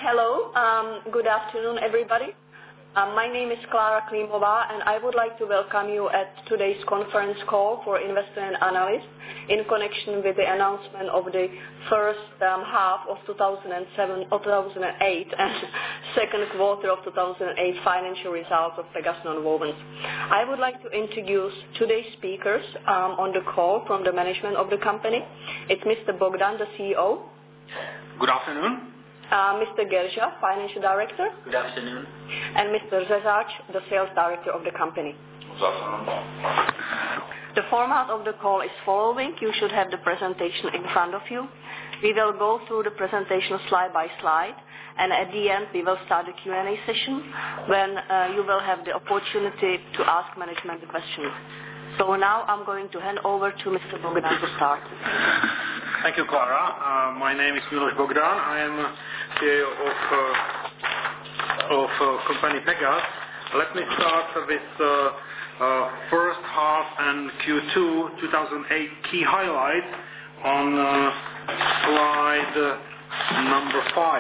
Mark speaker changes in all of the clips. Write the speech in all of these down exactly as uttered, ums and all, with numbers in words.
Speaker 1: hello, um, good afternoon, everybody. Um, my name is Klára Klímová, and I would like to welcome you at today's conference call for investor and analysts in connection with the announcement of the first um, half of two thousand seven, or two thousand eight and second quarter of two thousand eight financial results of Pegas Nonwovens. I would like to introduce today's speakers um, on the call from the management of the company. It's Mister Bogdan, the C E O.
Speaker 2: Good afternoon.
Speaker 1: Uh, Mister Gerzsa, Financial Director.
Speaker 3: Good afternoon.
Speaker 1: And Mister Zezáč, the Sales Director of the company.
Speaker 3: Good afternoon.
Speaker 1: The format of the call is following. You should have the presentation in front of you. We will go through the presentation slide by slide, and at the end we will start the Q and A session when uh, you will have the opportunity to ask management questions. So now I'm going to hand over to Mister Bogdan to start.
Speaker 2: Thank you, Klára. Uh, my name is Miloš Bogdan. I am C E O of, uh, of uh, company Pegas. Let me start with uh, uh, first half and Q two two thousand eight key highlights on uh, slide uh, number five.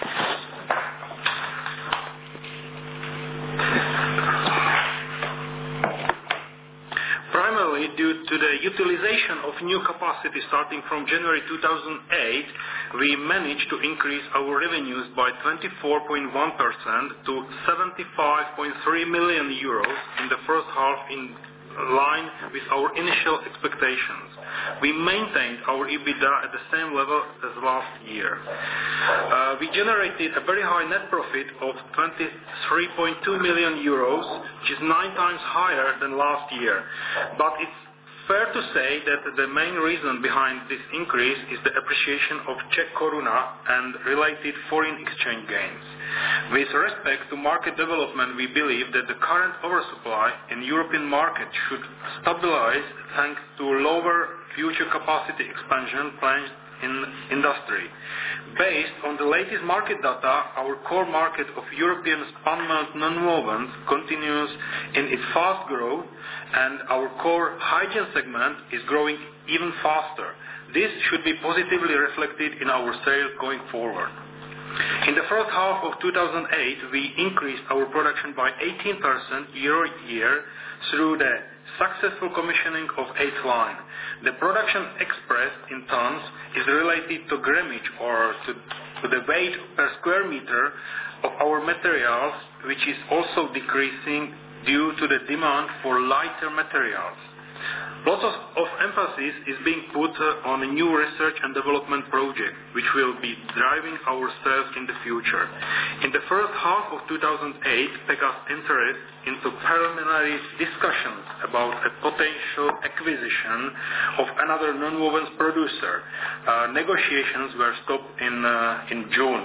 Speaker 2: Primarily due to the utilization of new capacity starting from January two thousand eight, we managed to increase our revenues by twenty-four point one percent to seventy-five point three million euros in the first half, in line with our initial expectations. We maintained our EBITDA at the same level as last year. Uh, we generated a very high net profit of twenty-three point two million euros, which is nine times higher than last year. But it's fair to say that the main reason behind this increase is the appreciation of Czech koruna and related foreign exchange gains. With respect to market development, we believe that the current oversupply in European market should stabilize thanks to lower future capacity expansion plans in industry. Based on the latest market data, our core market of European spun-mount nonwovens continues in its fast growth, and our core hygiene segment is growing even faster. This should be positively reflected in our sales going forward. In the first half of two thousand eight, we increased our production by eighteen percent year-on-year through the successful commissioning of eighth line. The production expressed in tons is related to grammage, or to, to the weight per square meter of our materials, which is also decreasing due to the demand for lighter materials. Lots of, of emphasis is being put uh, on a new research and development project, which will be driving our sales in the future. In the first half of two thousand eight, Pegas entered into preliminary discussions about a potential acquisition of another nonwovens producer. Uh, negotiations were stopped in uh, in June.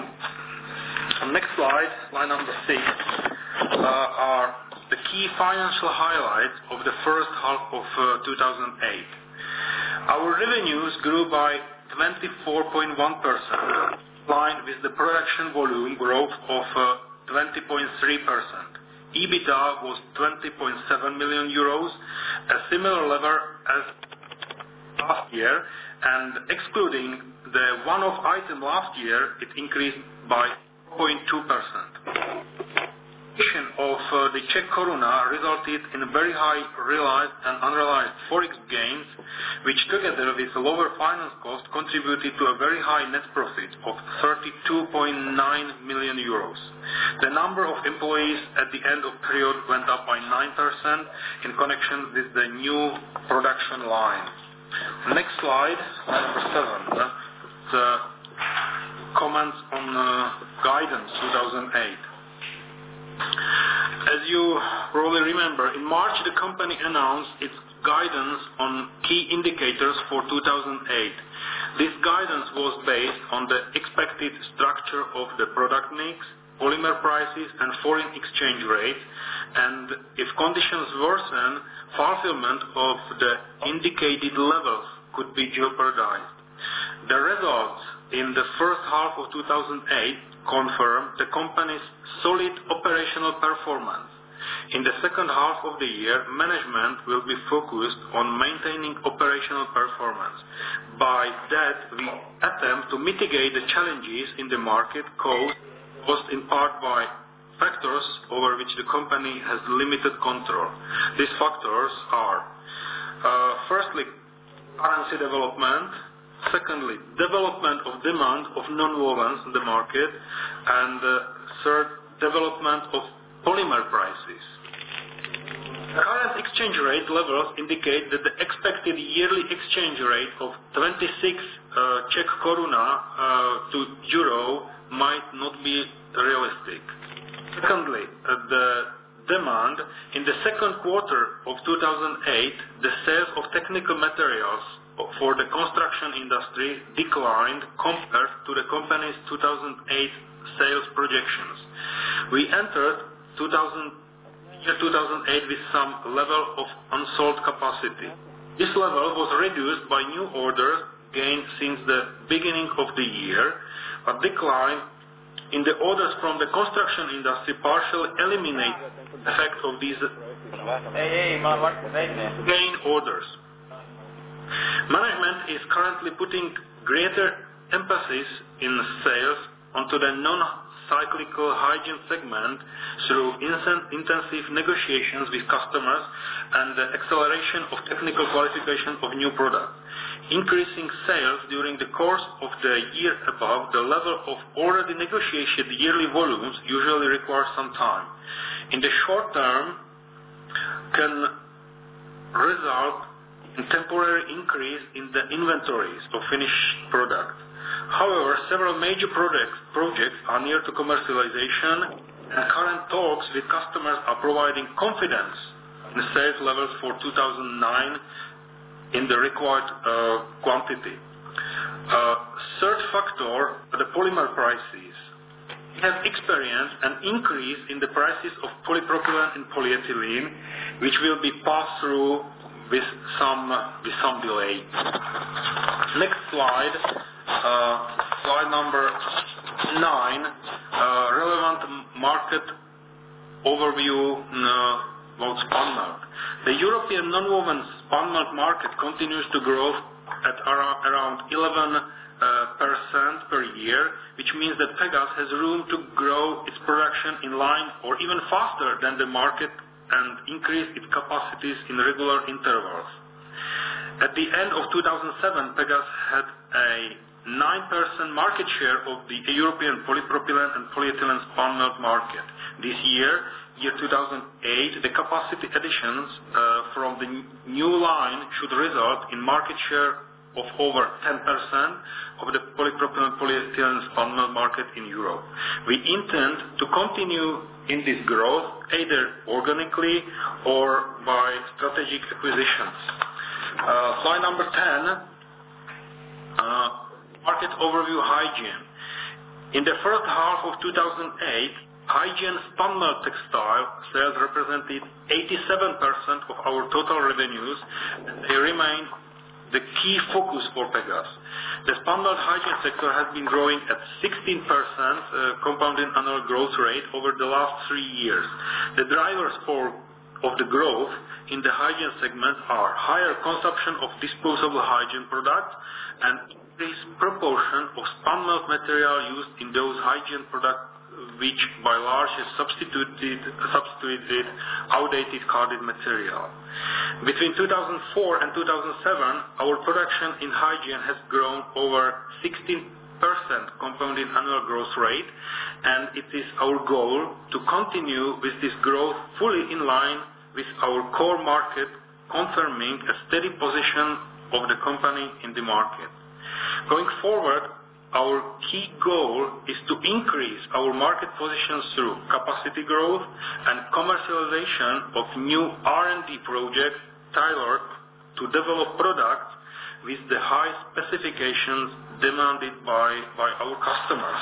Speaker 2: Next slide, slide number six, uh, are the key financial highlights of the first half of uh, two thousand eight. Our revenues grew by twenty-four point one percent, in line with the production volume growth of uh, twenty point three percent. EBITDA was twenty point seven million euros, a similar level as last year, and excluding the one-off item last year, it increased by zero point two percent. Of uh, the Czech koruna resulted in very high realized and unrealized forex gains, which together with lower finance cost contributed to a very high net profit of thirty-two point nine million euros. The number of employees at the end of period went up by nine percent in connection with the new production line. Next slide, number seven. The comments on uh, guidance two thousand eight. As you probably remember, in March the company announced its guidance on key indicators for two thousand eight. This guidance was based on the expected structure of the product mix, polymer prices and foreign exchange rates, and if conditions worsen, fulfillment of the indicated levels could be jeopardized. The results in the first half of two thousand eight confirm the company's solid operational performance. In the second half of the year, management will be focused on maintaining operational performance. By that, we attempt to mitigate the challenges in the market caused caused in part by factors over which the company has limited control. These factors are, uh, firstly, currency development, secondly, development of demand of non-wovens in the market, and uh, third, development of polymer prices. The current exchange rate levels indicate that the expected yearly exchange rate of twenty-six uh, Czech koruna uh, to euro might not be realistic. Secondly, uh, the demand in the second quarter of two thousand eight, the sales of technical materials for the construction industry declined compared to the company's two thousand eight sales projections. We entered two thousand eight with some level of unsold capacity. This level was reduced by new orders gained since the beginning of the year, but decline in the orders from the construction industry partially eliminate the effect of these gain orders. Management is currently putting greater emphasis in sales onto the non-cyclical hygiene segment through intensive negotiations with customers and the acceleration of technical qualification of new products. Increasing sales during the course of the year above the level of already negotiated yearly volumes usually requires some time. In the short term, can result in temporary increase in the inventories of finished product. However, several major projects, projects are near to commercialization, and current talks with customers are providing confidence in the sales levels for two thousand nine in the required uh, quantity. Uh, third factor, the polymer prices. We have experienced an increase in the prices of polypropylene and polyethylene, which will be passed through with some with some delay. Next slide, uh, slide number nine, uh, relevant market overview uh, about spun milk. The European non-woven spun milk market continues to grow at around eleven percent per year, which means that Pegas has room to grow its production in line or even faster than the market and increase its capacities in regular intervals. At the end of two thousand seven, Pegas had a nine percent market share of the European polypropylene and polyethylene spun milk market. This year, year two thousand eight, the capacity additions uh, from the new line should result in market share of over ten percent of the polypropylene polyethylene spun milk market in Europe. We intend to continue in this growth either organically or by strategic acquisitions. Uh, slide number ten, uh, market overview hygiene. In the first half of two thousand eight, hygiene spun milk textile sales represented eighty-seven percent of our total revenues, and they remain the key focus for Pegas. The spun milk hygiene sector has been growing at sixteen percent uh, compounded annual growth rate over the last three years. The drivers for of the growth in the hygiene segment are higher consumption of disposable hygiene products and increased proportion of spun milk material used in those hygiene products which by large has substituted, substituted outdated carded material. Between two thousand four and two thousand seven, our production in hygiene has grown over sixteen percent compounded annual growth rate, and it is our goal to continue with this growth fully in line with our core market, confirming a steady position of the company in the market. Going forward, our key goal is to increase our market positions through capacity growth and commercialization of new R and D projects tailored to develop products with the high specifications demanded by, by our customers.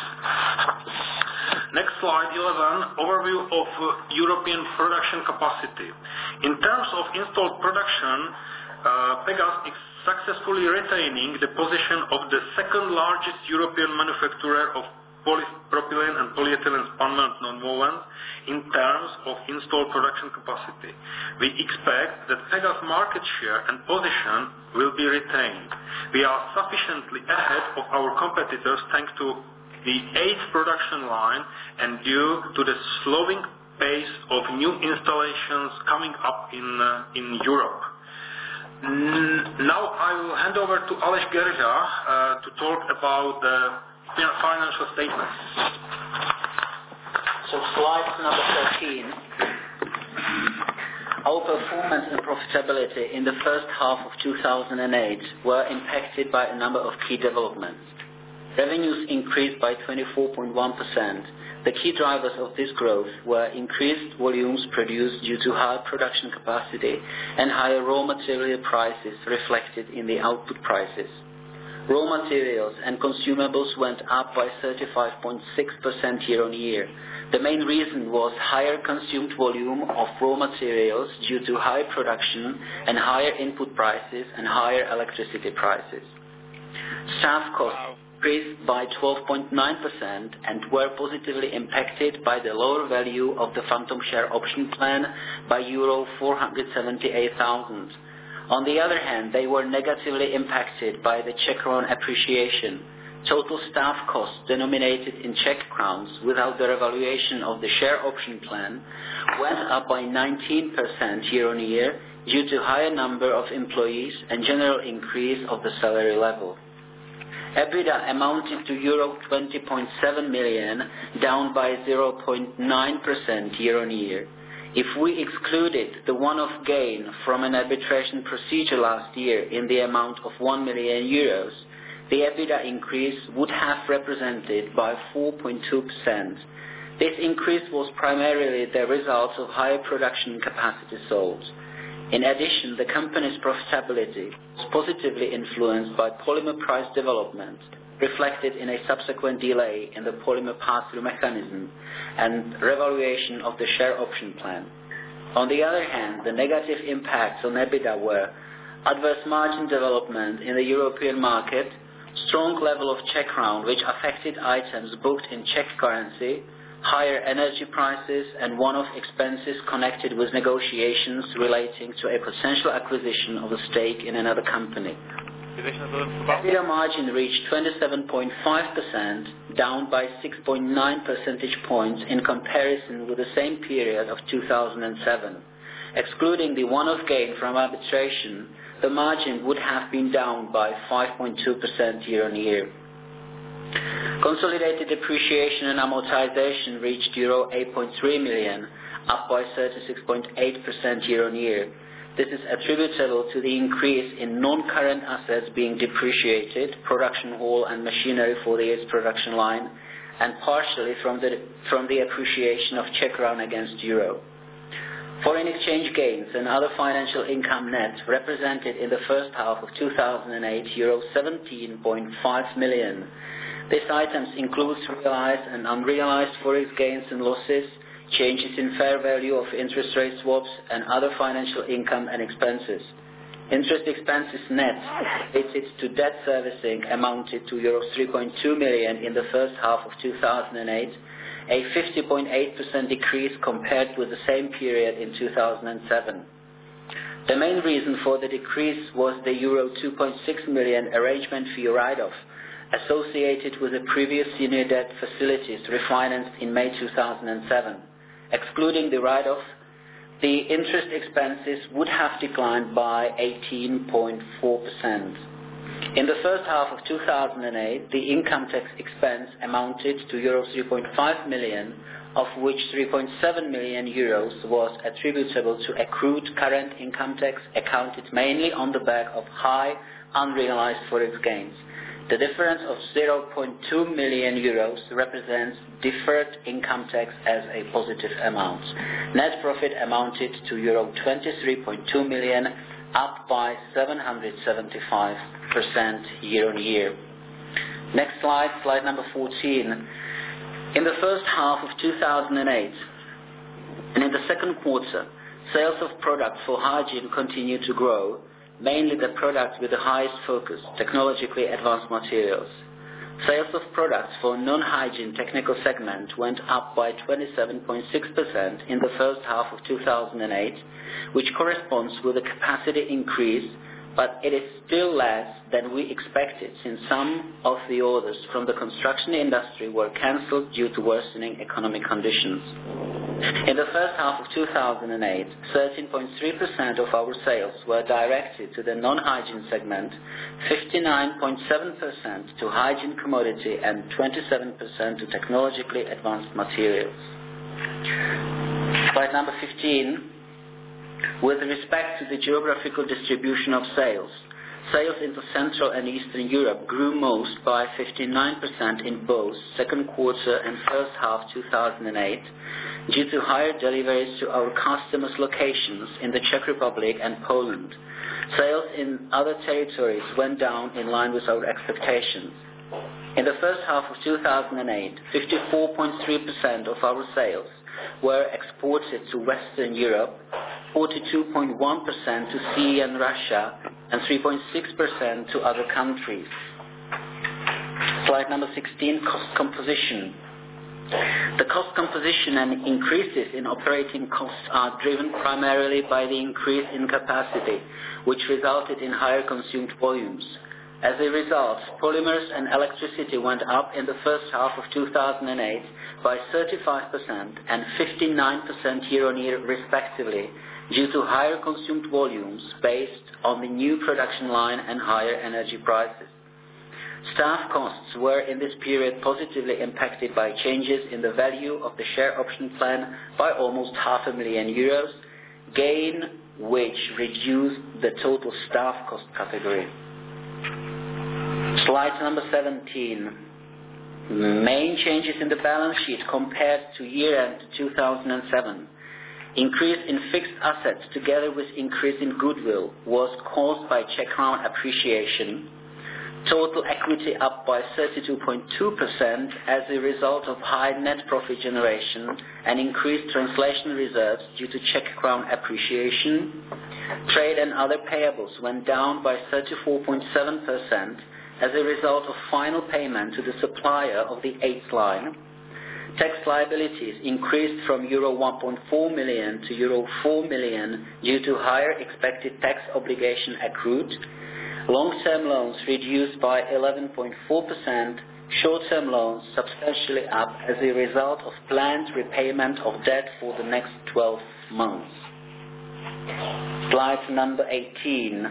Speaker 2: Next slide, eleven, overview of uh, European production capacity. In terms of installed production, uh, Pegas is successfully retaining the position of the second largest European manufacturer of polypropylene and polyethylene spun milk nonwoven in terms of installed production capacity. We expect that Pegas' market share and position will be retained. We are sufficiently ahead of our competitors thanks to the eighth production line and due to the slowing pace of new installations coming up in uh, in Europe. N- now I will hand over to Aleš Gerža uh, to talk about the financial statements.
Speaker 3: So slide number thirteen. Our performance and profitability in the first half of two thousand eight were impacted by a number of key developments. Revenues increased by twenty-four point one percent. The key drivers of this growth were increased volumes produced due to higher production capacity and higher raw material prices reflected in the output prices. Raw materials and consumables went up by thirty-five point six percent year on year. The main reason was higher consumed volume of raw materials due to higher production and higher input prices and higher electricity prices. Staff costs increased by twelve point nine percent and were positively impacted by the lower value of the phantom share option plan by euro four hundred seventy-eight thousand. On the other hand, they were negatively impacted by the Czech crown appreciation. Total staff costs denominated in Czech crowns without the revaluation of the share option plan went up by nineteen percent year on year due to higher number of employees and general increase of the salary level. EBITDA amounted to euro twenty point seven million, down by zero point nine percent year on year. If we excluded the one-off gain from an arbitration procedure last year in the amount of one million euros, the EBITDA increase would have represented by four point two percent. This increase was primarily the result of higher production capacity sold. In addition, the company's profitability was positively influenced by polymer price development, reflected in a subsequent delay in the polymer pass-through mechanism and revaluation of the share option plan. On the other hand, the negative impacts on EBITDA were adverse margin development in the European market, strong level of Czech crown which affected items booked in Czech currency, higher energy prices and one-off expenses connected with negotiations relating to a potential acquisition of a stake in another company. EBITDA margin reached twenty-seven point five percent, down by six point nine percentage points in comparison with the same period of two thousand seven. Excluding the one-off gain from arbitration, the margin would have been down by five point two percent year on year. Consolidated depreciation and amortization reached euro eight point three million, up by thirty-six point eight percent year on year. This is attributable to the increase in non-current assets being depreciated, production hall and machinery for the eighth production line, and partially from the, from the appreciation of Czech crown against euro. Foreign exchange gains and other financial income net represented in the first half of two thousand eight euro seventeen point five million. These items include realized and unrealized forex gains and losses, changes in fair value of interest rate swaps, and other financial income and expenses. Interest expenses net related to debt servicing amounted to euro three point two million in the first half of two thousand eight, a fifty point eight percent decrease compared with the same period in two thousand seven. The main reason for the decrease was the euro two point six million arrangement fee write-off associated with the previous senior debt facilities refinanced in May two thousand seven. Excluding the write-off, the interest expenses would have declined by eighteen point four percent. In the first half of two thousand eight, the income tax expense amounted to euro three point five million, of which three point seven million euros was attributable to accrued current income tax accounted mainly on the back of high unrealized forex gains. The difference of zero point two million euros represents deferred income tax as a positive amount. Net profit amounted to euro twenty-three point two million, up by seven hundred seventy-five percent year on year. Next slide, slide number fourteen. In the first half of two thousand eight and in the second quarter, sales of products for hygiene continued to grow, mainly the products with the highest focus, technologically advanced materials. Sales of products for non-hygiene technical segment went up by twenty-seven point six percent in the first half of two thousand eight, which corresponds with a capacity increase but it is still less than we expected since some of the orders from the construction industry were cancelled due to worsening economic conditions. In the first half of two thousand eight, thirteen point three percent of our sales were directed to the non-hygiene segment, fifty-nine point seven percent to hygiene commodity, and twenty-seven percent to technologically advanced materials. Slide number fifteen. With respect to the geographical distribution of sales, sales into Central and Eastern Europe grew most by fifty-nine percent in both second quarter and first half two thousand eight due to higher deliveries to our customers' locations in the Czech Republic and Poland. Sales in other territories went down in line with our expectations. In the first half of two thousand eight, fifty-four point three percent of our sales were exported to Western Europe, forty-two point one percent to C E and Russia, and three point six percent to other countries. Slide number sixteen, cost composition. The cost composition and increases in operating costs are driven primarily by the increase in capacity, which resulted in higher consumed volumes. As a result, polymers and electricity went up in the first half of two thousand eight by thirty-five percent and fifty-nine percent year-on-year respectively, due to higher consumed volumes based on the new production line and higher energy prices. Staff costs were in this period positively impacted by changes in the value of the share option plan by almost half a million euros, gain which reduced the total staff cost category. Slide number seventeen. Main changes in the balance sheet compared to year-end two thousand seven. Increase in fixed assets together with increase in goodwill was caused by Czech crown appreciation. Total equity up by thirty-two point two percent as a result of high net profit generation and increased translation reserves due to Czech crown appreciation. Trade and other payables went down by thirty-four point seven percent as a result of final payment to the supplier of the eighth line. Tax liabilities increased from euro one point four million to euro four million due to higher expected tax obligation accrued. Long-term loans reduced by eleven point four percent, short-term loans substantially up as a result of planned repayment of debt for the next twelve months. Slide number eighteen.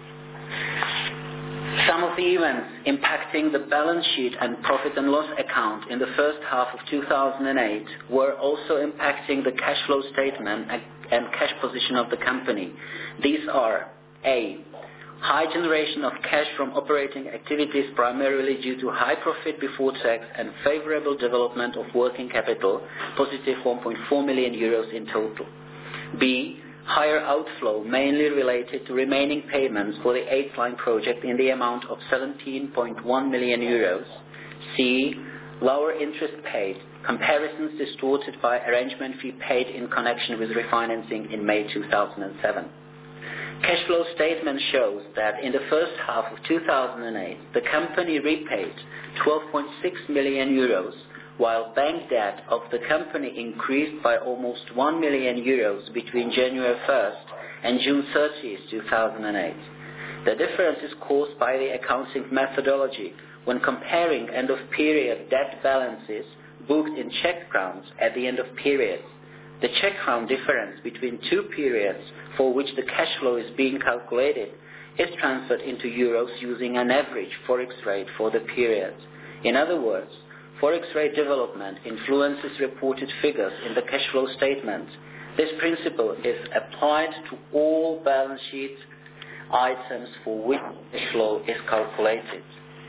Speaker 3: Some of the events impacting the balance sheet and profit and loss account in the first half of two thousand eight were also impacting the cash flow statement and cash position of the company. These are A. High generation of cash from operating activities primarily due to high profit before tax and favorable development of working capital, positive one point four million euros in total. B. Higher outflow mainly related to remaining payments for the eighth line project in the amount of seventeen point one million euros. C. Lower interest paid, comparisons distorted by arrangement fee paid in connection with refinancing in May two thousand seven. Cash flow statement shows that in the first half of two thousand eight, the company repaid twelve point six million euros, while bank debt of the company increased by almost one million euros between January first and June thirtieth, two thousand eight. The difference is caused by the accounting methodology when comparing end-of-period debt balances booked in Czech crowns at the end of periods. The Czech crown difference between two periods for which the cash flow is being calculated is transferred into euros using an average forex rate for the period. In other words, forex rate development influences reported figures in the cash flow statement. This principle is applied to all balance sheet items for which cash flow is calculated.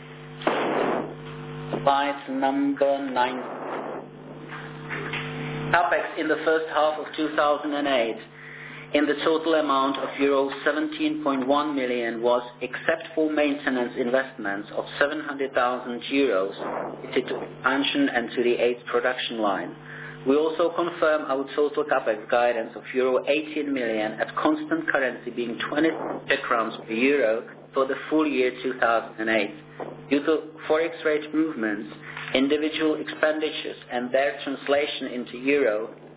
Speaker 3: Slide number nine. CapEx in the first half of two thousand eight in the total amount of euro seventeen point one million was, except for maintenance investments of seven hundred thousand euros, related to expansion and to the eighth production line. We also confirm our total CapEx guidance of euro eighteen million at constant currency being twenty Czech crowns per euro for the full year two thousand eight. Due to forex rate movements, individual expenditures and their translation into euro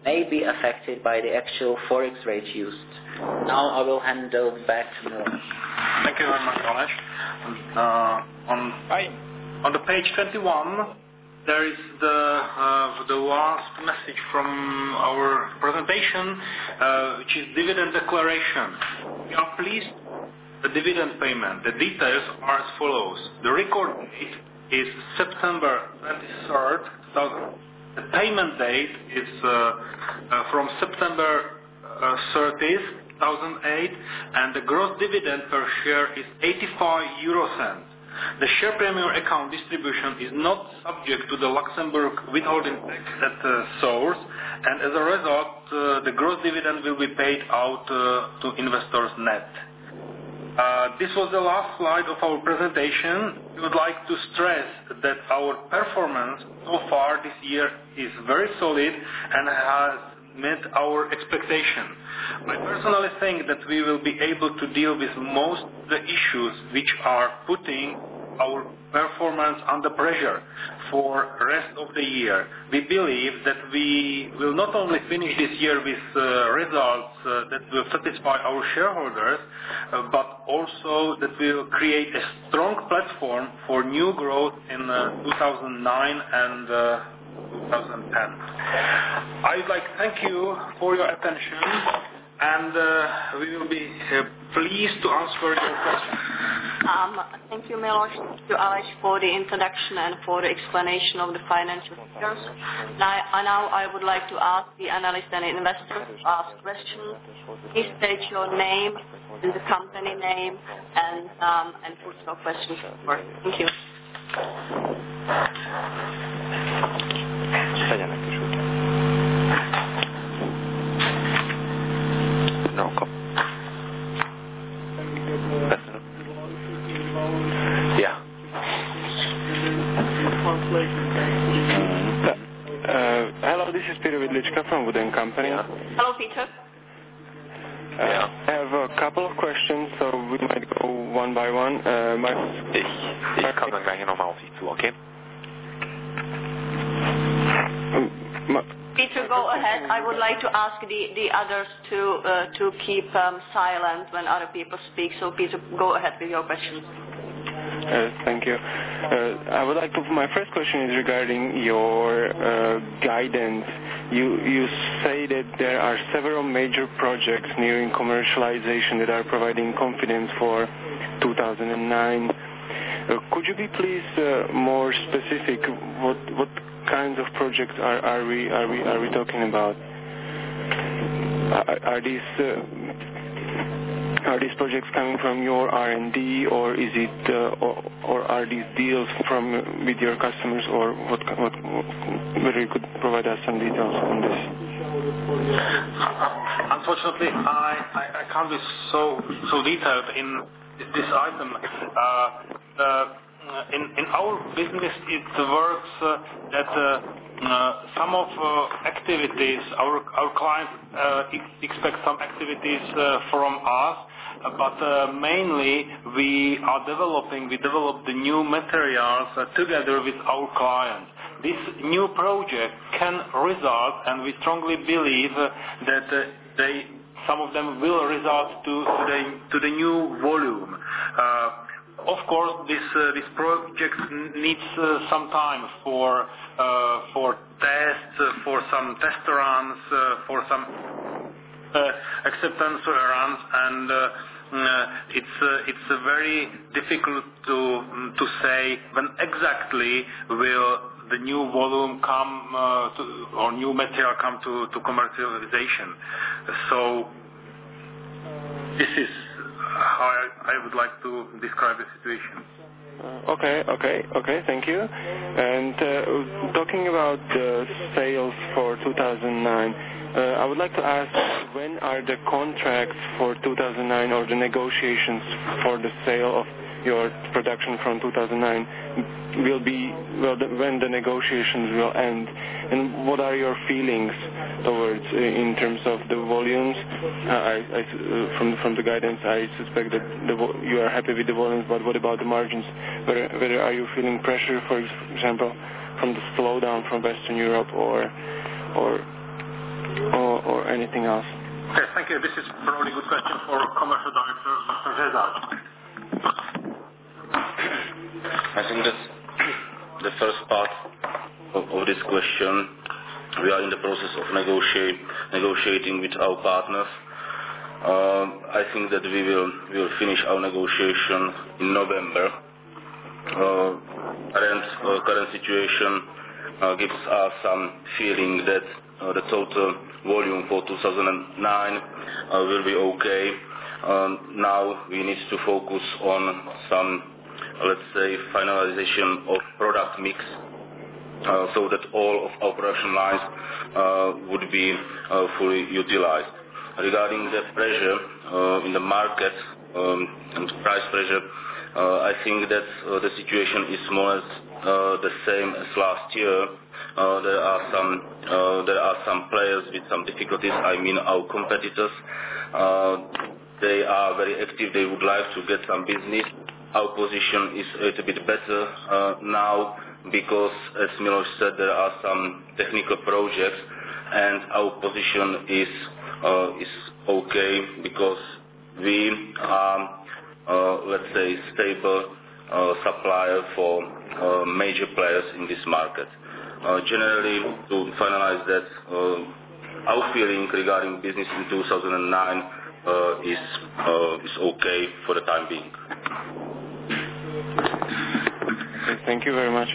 Speaker 3: may be affected by the actual forex rate used. Now I will hand over back to Miloš.
Speaker 2: Thank you very much, Aleš. Uh, on, on the page twenty-one, there is the uh, the last message from our presentation, uh, which is dividend declaration. We are pleased with the dividend payment. The details are as follows. The record date is September twenty-third. The payment date is uh, uh, from September uh, thirtieth, two thousand eight, and the gross dividend per share is eighty-five euro cents. The share premium account distribution is not subject to the Luxembourg withholding tax at uh, source, and as a result, uh, the gross dividend will be paid out uh, to investors net. Uh, this was the last slide of our presentation. We would like to stress that our performance so far this year is very solid and has met our expectation. I personally think that we will be able to deal with most of the issues which are putting our performance under pressure for the rest of the year. We believe that we will not only finish this year with uh, results uh, that will satisfy our shareholders, uh, but also that we will create a strong platform for new growth in uh, two thousand nine and uh, two thousand ten. I would like to thank you for your attention, and uh, we will be uh, pleased to answer your questions.
Speaker 1: Um, thank you, Miloš, thank you, Aleš, for the introduction and for the explanation of the financial figures. Now, now I would like to ask the analysts and investors to ask questions. Please state your name and the company name and, um, and put your questions forward. Thank you.
Speaker 4: No, come. Yeah.
Speaker 5: Uh, hello, this is Peter Widlichka from Wood and Company.
Speaker 4: Yeah.
Speaker 1: Hello, Peter.
Speaker 5: Uh, I have a couple of questions, so we might go one by one. Uh, my
Speaker 4: Ich, ich komme dann gleich nochmal auf Sie zu, okay?
Speaker 5: Um, my,
Speaker 1: Peter, go ahead. I would like to ask the, the others to uh, to keep um, silent when other people speak. So, Peter, go ahead with your questions.
Speaker 5: Uh, thank you. Uh, I would like to. My first question is regarding your uh, guidance. You you say that there are several major projects nearing commercialization that are providing confidence for two thousand nine. Uh, could you be please uh, more specific? What what kinds of projects are, are we are we are we talking about? Are, are these uh, Are these projects coming from your R and D, or is it, uh, or, or are these deals from with your customers, or what? What? Whether you could provide us some details on this.
Speaker 2: Uh, unfortunately, I, I, I can't be so so detailed in this item. Uh, uh, in in our business, it works uh, that uh, uh, some of uh, activities our our clients uh, ex- expect some activities uh, from us. But uh, mainly we are developing, we develop the new materials uh, together with our clients. This new project can result, and we strongly believe uh, that uh, they, some of them will result to, to, the, to the new volume. Uh, of course, this uh, this project needs uh, some time for uh, for tests, uh, for some test runs, uh, for some uh, acceptance runs, and uh, Uh, it's uh, it's uh, very difficult to um, to say when exactly will the new volume come uh, to, or new material come to, to commercialization. So this is how I, I would like to describe the situation.
Speaker 5: Uh, okay, okay, okay, thank you. And uh, talking about the sales for two thousand nine, uh, I would like to ask, when are the contracts for two thousand nine, or the negotiations for the sale of your production from two thousand nine will be, well, the, when the negotiations will end, and what are your feelings towards uh, in terms of the volumes? Uh, I, I, uh, from from the guidance, I suspect that the, you are happy with the volumes, but what about the margins? Whether, whether are you feeling pressure, for example, from the slowdown from Western Europe, or or anything else?
Speaker 2: Yes, thank you. This is probably a good question for Commercial Director, Mister Rezar.
Speaker 6: I think that the first part of, of this question, we are in the process of negotiate, negotiating with our partners. Uh, I think that we will, we will finish our negotiation in November. Uh, current, uh, current situation uh, gives us some feeling that uh, the total volume for two thousand nine uh, will be okay. Um, now we need to focus on some, let's say, finalization of product mix, uh, so that all of our production lines uh, would be uh, fully utilized. Regarding the pressure uh, in the market um, and price pressure, uh, I think that uh, the situation is more or less uh, the same as last year. Uh, there are some uh, there are some players with some difficulties. I mean, our competitors. Uh, they are very active. They would like to get some business. Our position is a little bit better uh, now because, as Miloš said, there are some technical projects, and our position is uh, is okay because we are, uh, let's say, stable uh, supplier for uh, major players in this market. Uh, generally, to finalize that, uh, our feeling regarding business in two thousand nine uh, is uh, is okay for the time being.
Speaker 5: Thank you very much.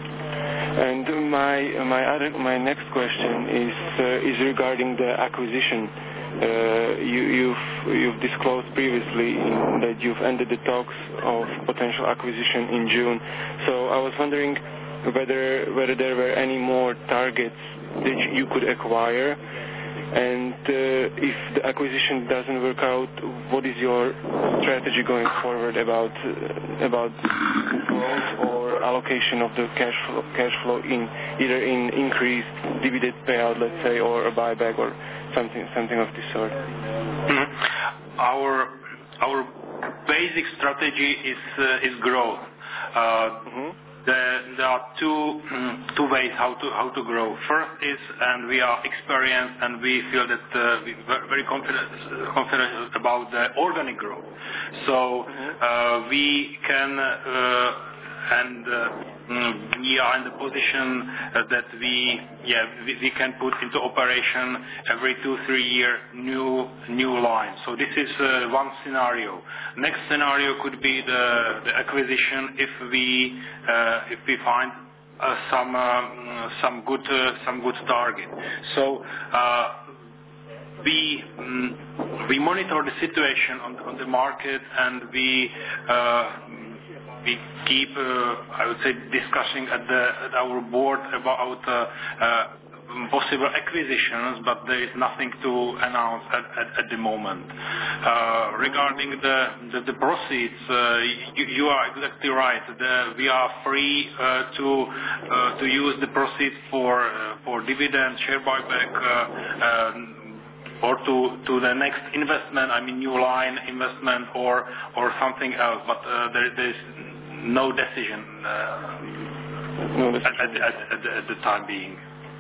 Speaker 5: And my my other my next question is uh, is regarding the acquisition. Uh, you, you've you've disclosed previously that you've ended the talks of potential acquisition in June. So I was wondering whether whether there were any more targets that you could acquire, and uh, if the acquisition doesn't work out, what is your strategy going forward about uh, about growth or allocation of the cash flow, cash flow in either in increased dividend payout, let's say, or a buyback or something something of this sort?
Speaker 2: Mm-hmm. Our our basic strategy is uh, is growth. Uh, mm-hmm. There, there are two um, two ways how to how to grow. First is, and we are experienced and we feel that uh, we are very confident confident about the organic growth. So uh, we can uh, and uh, we are in the position uh, that we yeah we, we can put into operation every two three year new new line. So this is uh, one scenario. Next scenario could be the, the acquisition if we uh, if we find uh, some uh, some good uh, some good target. So. Uh, We um, we monitor the situation on, on the market, and we uh, we keep uh, I would say discussing at the at our board about uh, uh, possible acquisitions, but there is nothing to announce at, at, at the moment. Uh, regarding the the, the proceeds, uh, you, you are exactly right. The, we are free uh, to uh, to use the proceeds for uh, for dividend, share buyback. Uh, um, or to, to the next investment, I mean new line investment or or something else, but uh, there, there is no decision, uh,
Speaker 5: no decision.
Speaker 2: At, at, at, the, at the time being.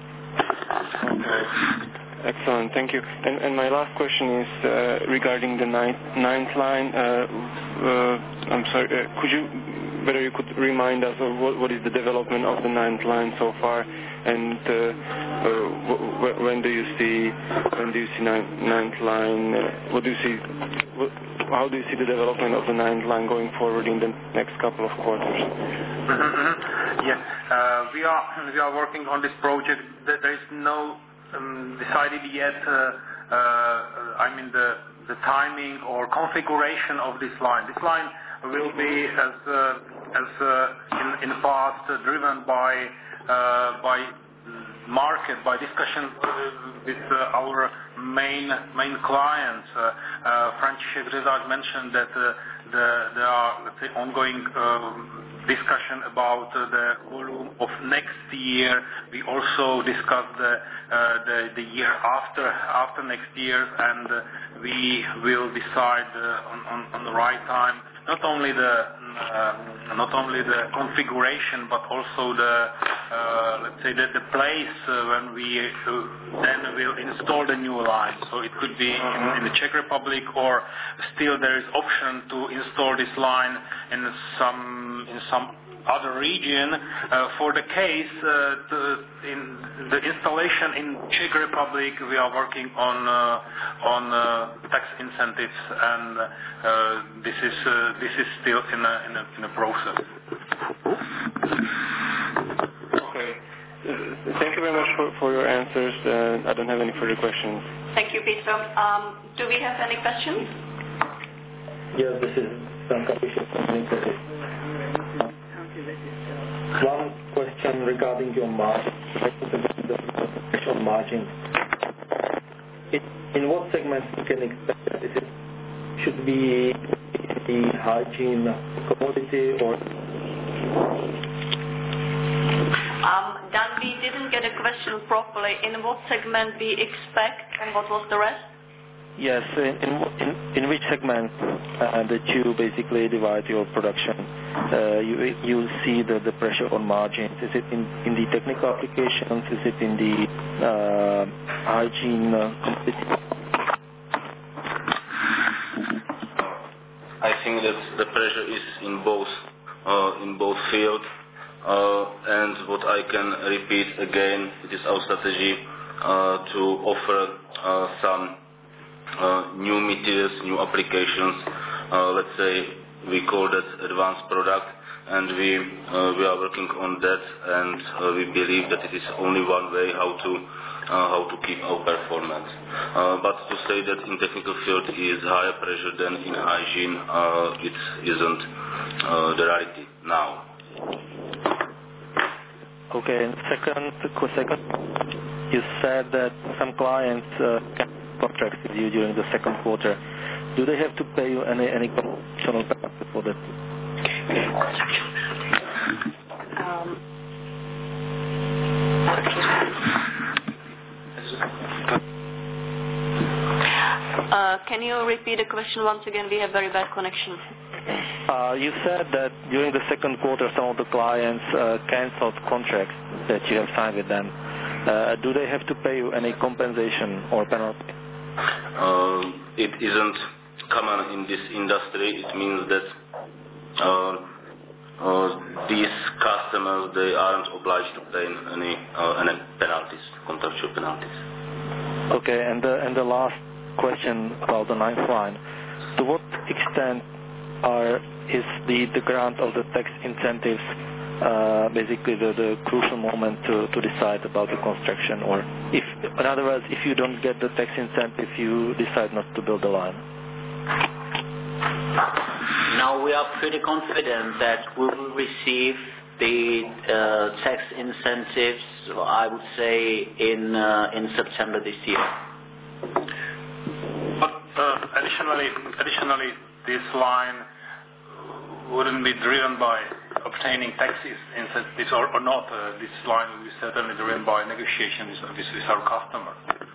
Speaker 5: Okay. Excellent, thank you. And, and my last question is uh, regarding the ninth, ninth line. Uh, uh, I'm sorry, uh, could you, whether you could remind us of what, what is the development of the ninth line so far, and uh, uh, w- when do you see when do you see ninth, ninth line? Uh, what do you see? What, how do you see the development of the ninth line going forward in the next couple of quarters?
Speaker 2: Mm-hmm. Yes, uh, we are we are working on this project. There is no um, decided yet. Uh, uh, I mean the the timing or configuration of this line. This line will be as uh, as uh, in in the past uh, driven by. Uh, by market, by discussion uh, with uh, our main main clients. Uh, uh, František Rezar mentioned that uh, the, there are, let's say, ongoing um, discussion about uh, the volume of next year. We also discussed the uh, the, the year after after next year, and uh, we will decide uh, on, on on the right time not only the um, not only the configuration but also the uh, let's say the, the place uh, when we uh, then will install the new line. So it could be in, in the Czech Republic, or still there is option to install this line in some in some other region. Uh, for the case uh, the, in the installation in Czech Republic, we are working on uh, on uh, tax incentives, and uh, this is uh, this is still in a, in a, in a process.
Speaker 5: Okay. Thank you very much for, for your answers. Uh, I don't have any further questions.
Speaker 1: Thank you, Peter. Um, do we have any questions?
Speaker 7: Yes, this is Sam Kapishin from Infosys. One question regarding your margin, the margin. In, in what segments you can expect that it is, should be the hygiene commodity or?
Speaker 1: Um, Dan, we didn't get a question properly. In what segment we expect, and what was the rest?
Speaker 7: Yes, in in, in which segment uh, that you basically divide your production, uh, you you see the, the pressure on margins. Is it in, in the technical applications? Is it in the uh, hygiene uh, commodity?
Speaker 6: I think that the pressure is in both uh, in both fields. Uh, and what I can repeat again, it is our strategy uh, to offer uh, some uh, new materials, new applications. Uh, let's say we call that advanced product, and we uh, we are working on that, and uh, we believe that it is only one way how to uh, how to keep our performance. Uh, but to say that in technical field is higher pressure than in hygiene, uh, it isn't uh, the reality now.
Speaker 7: Okay, and second, second, you said that some clients uh, can contract with you during the second quarter. Do they have to pay you any any conditional benefit for that?
Speaker 1: Um, uh, can you repeat the question once again? We have very bad connection.
Speaker 7: Uh, you said that during the second quarter some of the clients uh, cancelled contracts that you have signed with them. Uh, do they have to pay you any compensation or penalty?
Speaker 6: Uh, it isn't common in this industry. It means that uh, uh, these customers, they aren't obliged to pay any, uh, any penalties, contractual penalties.
Speaker 7: Okay, and the, and the last question about the ninth line. To what extent are is the, the grant of the tax incentives uh, basically the, the crucial moment to, to decide about the construction, or if, in other words, if you don't get the tax incentive, you decide not to build the line?
Speaker 3: Now we are pretty confident that we will receive the uh, tax incentives, I would say, in uh, in September this year.
Speaker 2: But uh, additionally, additionally, this line wouldn't be driven by obtaining taxes incentives or, or not. Uh, this line will be certainly driven by negotiations with, with our customer.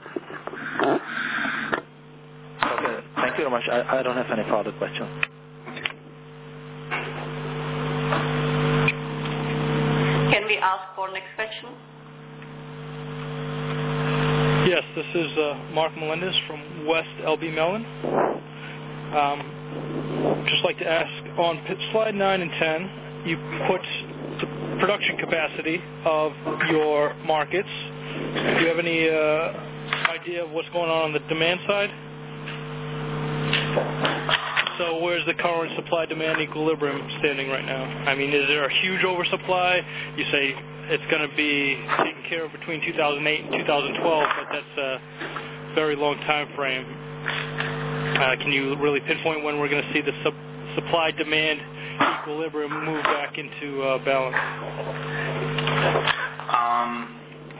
Speaker 7: Okay, thank you very much. I, I don't have any further questions.
Speaker 1: Can we ask for next question?
Speaker 8: Yes, this is uh, Mark Melendez from West L B Mellon. Um, just like to ask, on slide nine and ten, you put the production capacity of your markets. Do you have any uh, idea of what's going on on the demand side? So where's the current supply-demand equilibrium standing right now? I mean, is there a huge oversupply? You say it's going to be taken care of between two thousand eight and two thousand twelve, but that's a very long time frame. Uh, can you really pinpoint when we're going to see the sub- supply-demand equilibrium move back into uh, balance?
Speaker 2: Um,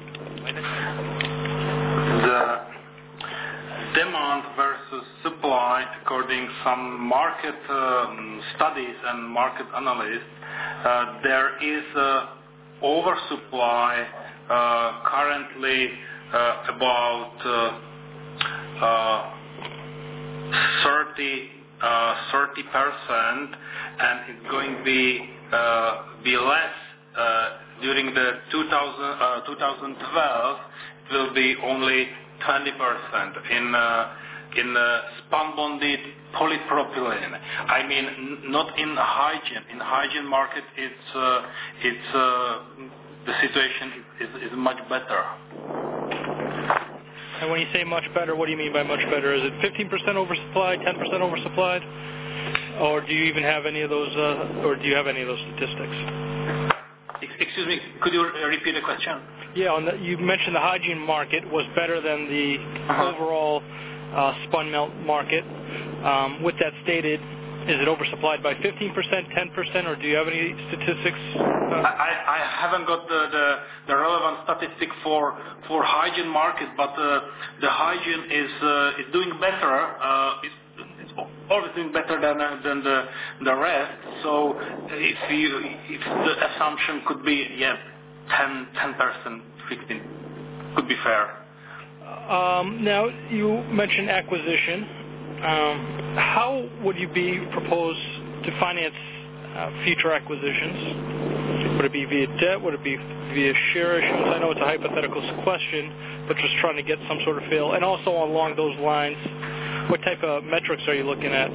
Speaker 2: the demand versus supply, according to some market um, studies and market analysts, uh, there is a oversupply uh, currently uh, about uh, uh, thirty uh, thirty percent, and it's going to be uh, be less uh, during the two thousand, uh, twenty twelve. It will be only twenty percent in uh, in uh, spun bonded polypropylene. I mean, n- not in hygiene. In hygiene market, it's uh, it's uh, the situation is, is much better.
Speaker 8: And when you say much better, what do you mean by much better? Is it fifteen percent oversupplied, ten percent oversupplied, or do you even have any of those, uh, or do you have any of those statistics?
Speaker 2: Excuse me, could you repeat the question?
Speaker 8: Yeah, on the, you mentioned the hygiene market was better than the uh-huh. overall uh, spun melt market. Um, with that stated, is it oversupplied by fifteen percent, ten percent, or do you have any statistics? Uh,
Speaker 2: I, I haven't got the, the, the relevant statistic for for hygiene market, but uh, the hygiene is uh, is doing better. Uh, it's, it's always doing better than than the the rest. So if you if the assumption could be yeah ten percent, fifteen could be fair.
Speaker 8: Um, now you mentioned acquisition. Um, how would you be proposed to finance uh, future acquisitions? Would it be via debt? Would it be via share issuance? I know it's a hypothetical question, but just trying to get some sort of feel. And also along those lines, what type of metrics are you looking at,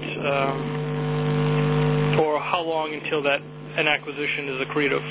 Speaker 8: um, or how long until that an acquisition is accretive?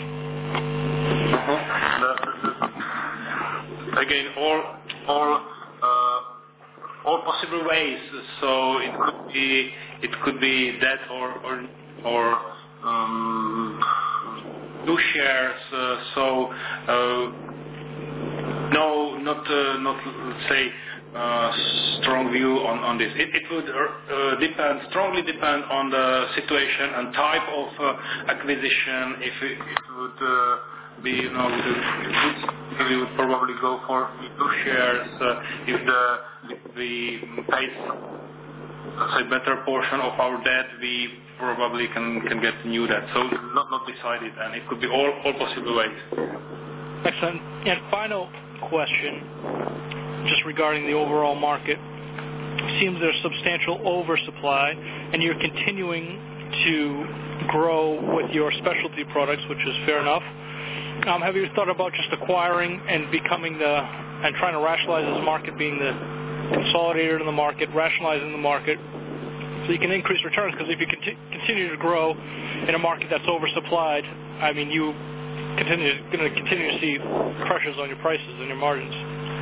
Speaker 2: Uh-huh. Again, all all. Uh, all possible ways. So it could be it could be debt or or or um, new shares. Uh, so uh, no, not uh, not let's say uh, strong view on on this. It, it would uh, depend strongly depend on the situation and type of uh, acquisition. If it, it would. Uh, be, you know, the, we would probably go for two shares. Uh, if the if we pay, let's say, better portion of our debt, we probably can, can get new debt. So not not decided, and it could be all, all possible ways.
Speaker 8: Excellent. And final question, just regarding the overall market. It seems there's substantial oversupply, and you're continuing to grow with your specialty products, which is fair enough. Um, have you thought about just acquiring and becoming the, and trying to rationalize this market, being the consolidator in the market, rationalizing the market, so you can increase returns? Because if you conti- continue to grow in a market that's oversupplied, I mean, you continue going to continue to see pressures on your prices and your margins.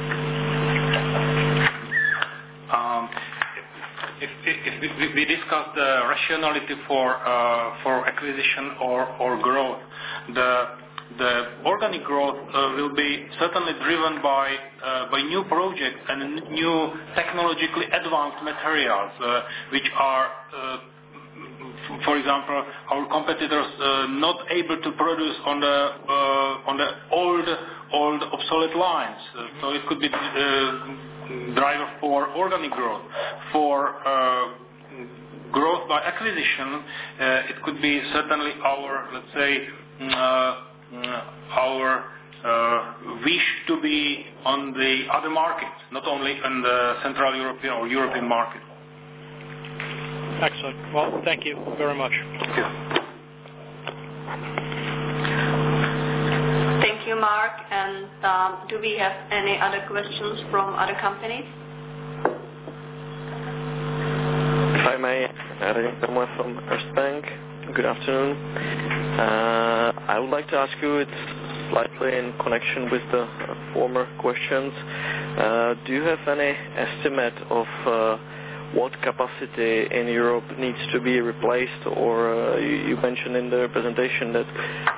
Speaker 2: Um, if, if, if we discuss the rationality for uh, for acquisition or or growth, the The organic growth uh, will be certainly driven by uh, by new projects and new technologically advanced materials, uh, which are, uh, for example, our competitors uh, not able to produce on the uh, on the old old obsolete lines. Uh, so it could be uh, driver for organic growth. For uh, growth by acquisition, uh, it could be certainly our, let's say. Uh, Uh, our uh, wish to be on the other markets, not only in the Central European or European market.
Speaker 8: Excellent. Well, thank you very much.
Speaker 2: Thank you.
Speaker 1: Thank you, Mark. And um, do we have any other questions from other companies?
Speaker 9: If I may, Erik Perma from Erste Bank. Good afternoon. Uh, I would like to ask you, it's slightly in connection with the uh, former questions. Uh, do you have any estimate of uh, what capacity in Europe needs to be replaced? Or uh, you, you mentioned in the presentation that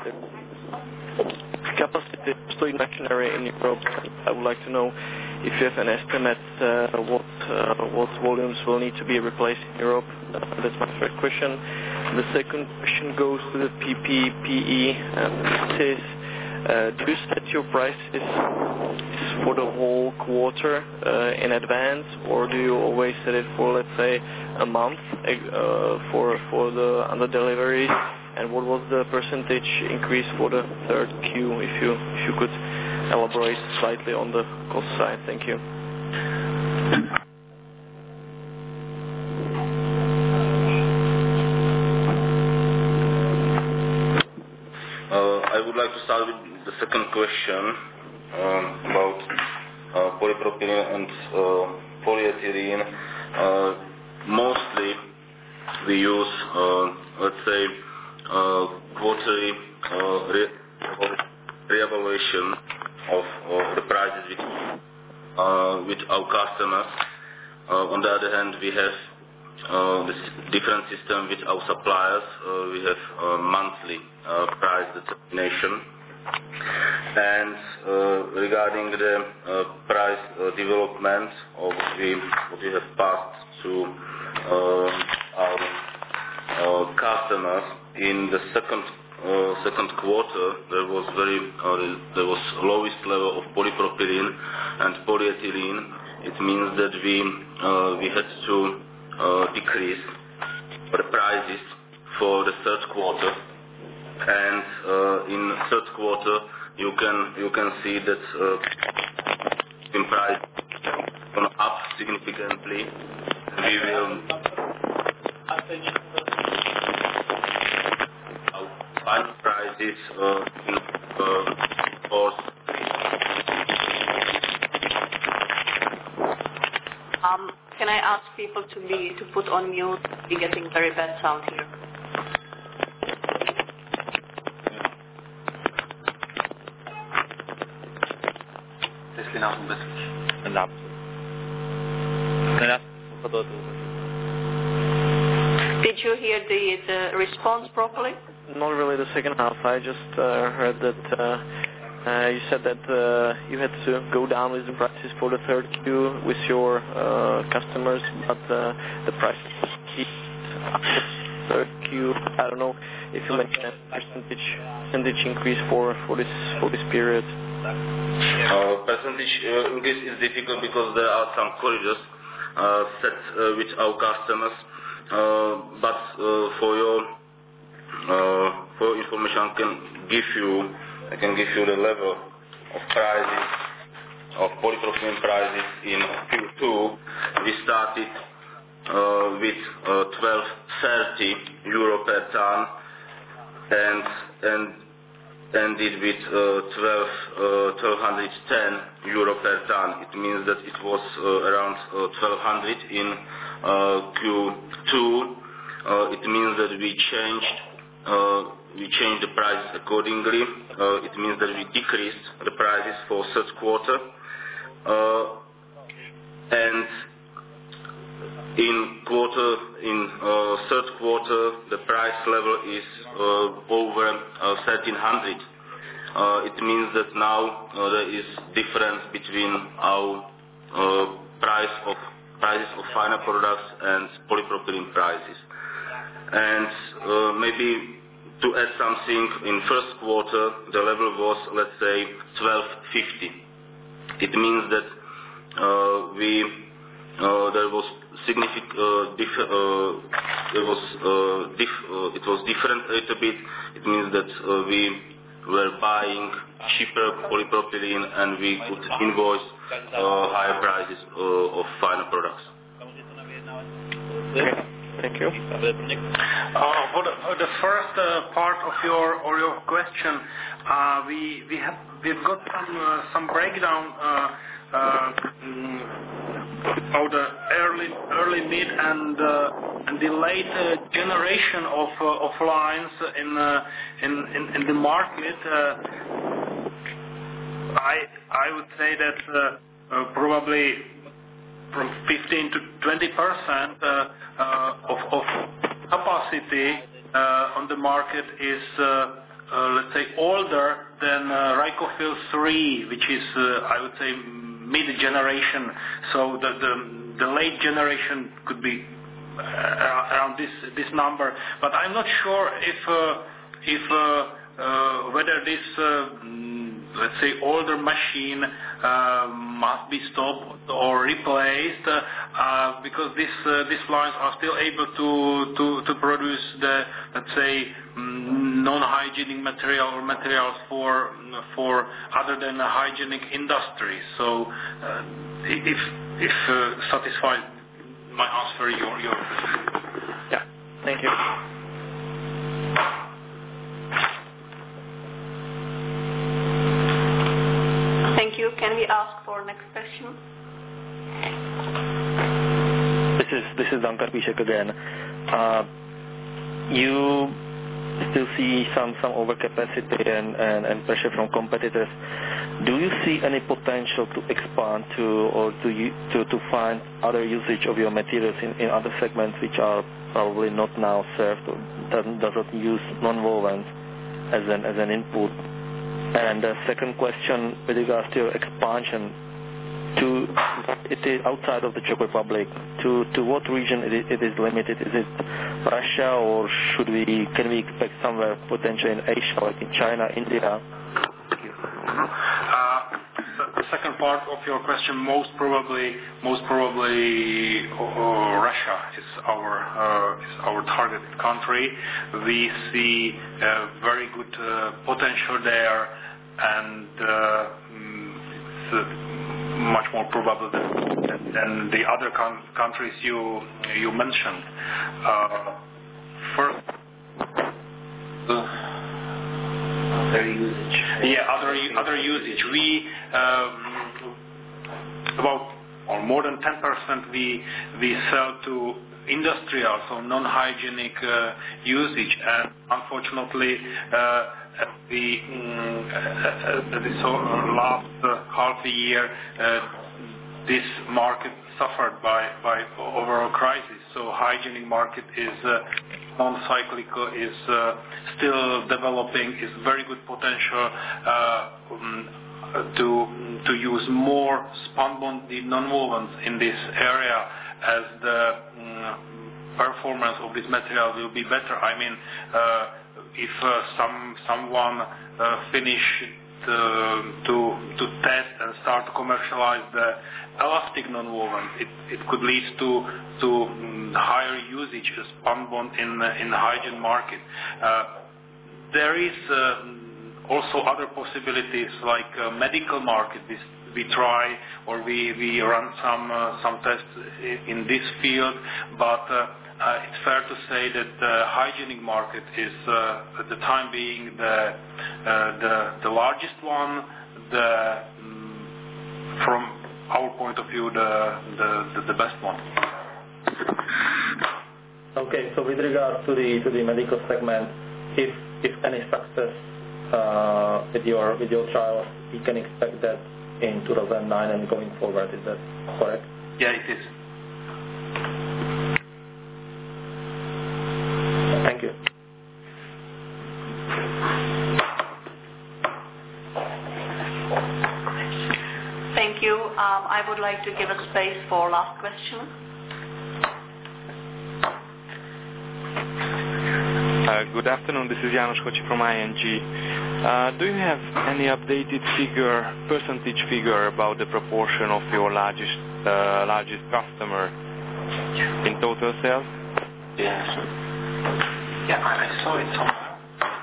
Speaker 9: the capacity is still imaginary in Europe. I would like to know if you have an estimate uh, what uh, what volumes will need to be replaced in Europe. Uh, that's my first question. The second question goes to the P P P E. Uh, it is, uh, do you set your prices for the whole quarter uh, in advance, or do you always set it for, let's say, a month uh, for for the under deliveries? And what was the percentage increase for the third Q? If you if you could elaborate slightly on the cost side. Thank you.
Speaker 6: question um, about uh, polypropylene and uh, polyethylene. Uh, mostly we use, uh, let's say, uh, quarterly uh, re- re-evaluation of, of the prices with, uh, with our customers. Uh, on the other hand, we have uh, this different system with our suppliers. Uh, we have uh, monthly uh, price determination. And uh, regarding the uh, price uh, development of the, what we have passed to uh, our uh, customers in the second uh, second quarter, there was very uh, there was lowest level of polypropylene and polyethylene. It means that we uh, we had to uh, decrease the prices for the third quarter, and uh, in third quarter you can you can see that uh, in price gone up significantly. We will our final prices uh, in uh, fourth.
Speaker 1: Um, can I ask people to be to put on mute? We're getting very bad sound here. Did you hear the, the response properly?
Speaker 9: Not really the second half. I just uh, heard that uh, uh, you said that uh, you had to go down with the prices for the third Q with your uh, customers, but uh, the prices keep after third Q. I don't know if you mentioned a percentage percentage increase for, for this for this period.
Speaker 6: Uh, percentage uh, increase is difficult because there are some corridors uh, set uh, with our customers. Uh, but uh, for your uh, for your information, I can give you I can give you the level of prices of polypropylene prices in Q two. We started uh, with uh, twelve thirty euro per ton and and ended with uh, twelve ten euro per ton. It means that it was uh, around uh, twelve hundred in uh, Q two. Uh, it means that we changed uh, we changed the price accordingly. Uh, it means that we decreased the prices for third quarter. Uh, and in quarter in uh, third quarter the price level is uh, over uh, thirteen hundred. Uh, it means that now uh, there is difference between our uh, price of prices of final products and polypropylene prices. And uh, maybe to add something, in first quarter the level was, let's say, twelve fifty. It means that uh, we uh, there was significant uh, dif- uh, there was uh, dif- uh, it was different a little bit. It means that uh, we were buying cheaper polypropylene and we could invoice uh, higher prices uh, of final products.
Speaker 9: Okay. Thank you.
Speaker 2: Uh, for, the, for the first uh, part of your or your question, uh, we we have we've got some uh, some breakdown uh, uh, of the early early mid and uh, and the late uh, generation of uh, of lines in, uh, in in in the market. Uh, I I would say that uh, uh, probably from fifteen to twenty percent uh, uh, of, of capacity uh, on the market is, uh, uh, let's say, older than uh, Rycofil three, which is, uh, I would say, mid-generation. So the, the the late generation could be uh, around this this number. But I'm not sure if uh, if uh, uh, whether this uh, let's say older machine uh, must be stopped or replaced uh, uh, because this uh, these lines are still able to to, to produce the, let's say, non-hygienic material or materials for for other than a hygienic industry. So uh, if if uh, satisfied my answer your your
Speaker 9: yeah, thank you.
Speaker 7: this is Dan Karpíšek again. Uh, you still see some, some overcapacity and, and, and pressure from competitors. Do you see any potential to expand to or to to, to find other usage of your materials in, in other segments which are probably not now served or does, does not use non-wovens as an, as an input? And the second question with regards to your expansion, to it is outside of the Czech Republic, to, to what region it is, it is limited? Is it Russia, or should we can we expect somewhere potentially in Asia, like in China, India?
Speaker 2: Uh, the second part of your question, most probably, most probably, uh, Russia is our uh, is our targeted country. We see uh, very good uh, potential there, and uh, it's uh, much more probable than, than the other con- countries you you mentioned. Uh, first. Uh,
Speaker 3: Other usage.
Speaker 2: Yeah, other other usage. We um, about or more than ten percent we we sell to industrial, so non-hygienic uh, usage, and unfortunately, uh, the um, uh, this last uh, half a year, uh, this market suffered by by overall crisis. So hygienic market is uh, non-cyclical, is uh, still developing, is very good potential uh, um, to to use more spun-bonded non-wovens in this area, as the um, performance of this material will be better. I mean, uh, if uh, some someone uh, finished uh, to to test and start to commercialize the elastic non-woven, it, it could lead to to um, higher usage of spun-bond in uh, in the hygiene market. Uh, there is uh, also other possibilities like uh, medical market. We, we try or we, we run some uh, some tests in this field, but uh, uh, it's fair to say that the hygienic market is uh, at the time being the uh, the the largest one. The um, from our point of view, the, the, the, the best one.
Speaker 7: Okay, so with regard to the to the medical segment, if if any success uh, with your with your trials, we can expect that in two thousand nine and going forward. Is that correct?
Speaker 2: Yeah, it is.
Speaker 7: Thank you.
Speaker 1: Thank you. Um, I would like to give a space for last question.
Speaker 10: Uh, good afternoon. This is János Kocsi from I N G. Uh, do you have any updated figure, percentage figure about the proportion of your largest uh, largest customer in total sales?
Speaker 2: Yes. Yeah, I saw it somewhere.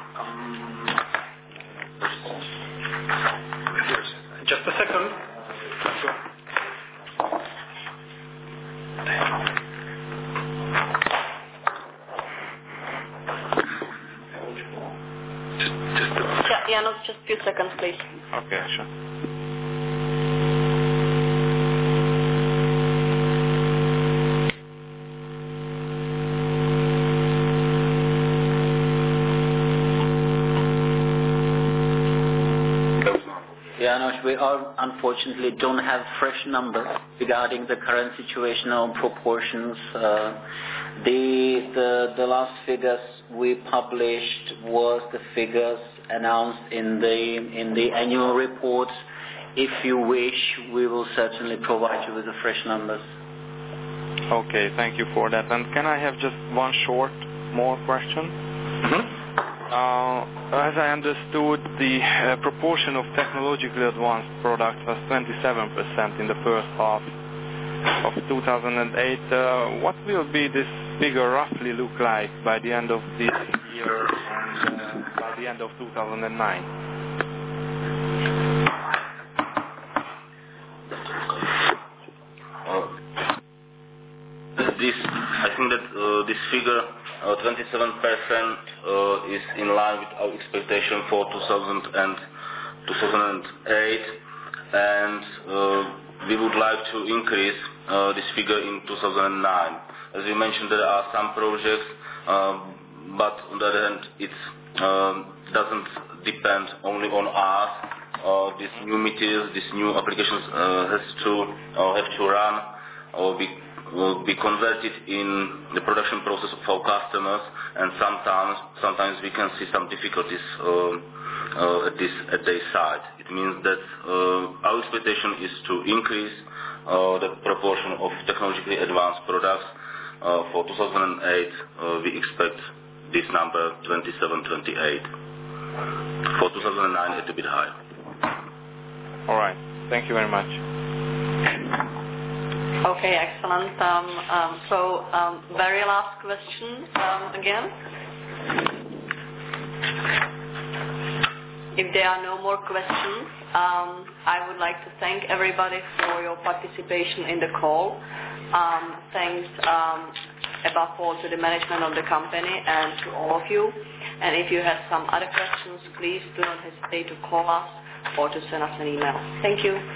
Speaker 2: Um, just a second.
Speaker 1: Janos, just a few seconds, please.
Speaker 10: Okay, sure.
Speaker 3: Janos, we are unfortunately don't have fresh numbers regarding the current situation on proportions. Uh, the, the the last figures we published was the figures announced in the in the annual report. If you wish, we will certainly provide you with the fresh numbers.
Speaker 10: Okay, thank you for that. And can I have just one short more question?
Speaker 2: Mm-hmm.
Speaker 10: Uh, as I understood, the uh, proportion of technologically advanced products was twenty-seven percent in the first half of two thousand eight. Uh, what will be this figure roughly look like by the end of this year and uh, by the end of two thousand nine?
Speaker 6: Uh, this, I think that uh, this figure, uh, twenty-seven percent, uh, is in line with our expectation for two thousand eight, and uh, we would like to increase uh, this figure in two thousand nine. As we mentioned, there are some projects, um, but on the other hand, it um, doesn't depend only on us. Uh, these new materials, these new applications uh, has to uh, have to run or be will be converted in the production process of our customers, and sometimes sometimes we can see some difficulties uh, uh, at this at their side. It means that uh, our expectation is to increase uh, the proportion of technologically advanced products. Uh, for two thousand eight, uh, we expect this number twenty-seven, twenty-eight. For two thousand nine, it's a bit higher.
Speaker 10: All right. Thank you very much.
Speaker 1: Okay, excellent. Um, um, so, um, very last question um, again. If there are no more questions, um, I would like to thank everybody for your participation in the call. Um, thanks um, above all to the management of the company and to all of you. And if you have some other questions, please do not hesitate to call us or to send us an email. Thank you.